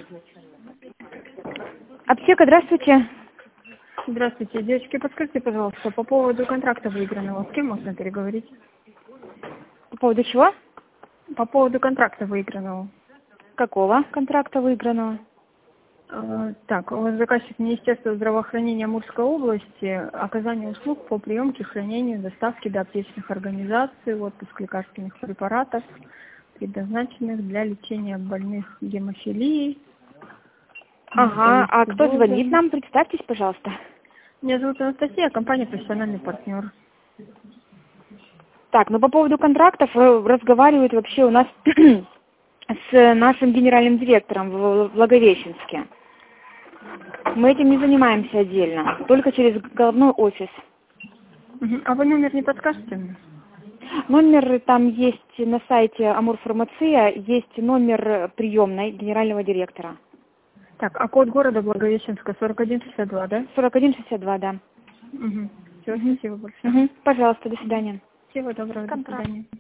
Аптека, здравствуйте. Здравствуйте, девочки, подскажите, пожалуйста, по поводу контракта выигранного, с кем можно переговорить? По поводу чего? По поводу контракта выигранного. Какого контракта выигранного? Так, у вас заказчик Министерства здравоохранения Амурской области, оказание услуг по приемке, хранению, доставке до аптечных организаций, отпуск лекарственных препаратов, предназначенных для лечения больных гемофилией. Ага, а кто звонит нам? Представьтесь, пожалуйста. Меня зовут Анастасия, компания «Профессиональный партнер». Так, ну по поводу контрактов разговаривают вообще у нас с нашим генеральным директором в Благовещенске. Мы этим не занимаемся отдельно, только через головной офис. А вы номер не подскажете мне? Номер там есть на сайте Амурфармация, есть номер приемной генерального директора. Так, а код города Благовещенска 4162, да? 4162, да. Все, спасибо большое. Пожалуйста, до свидания. Всего доброго, до свидания.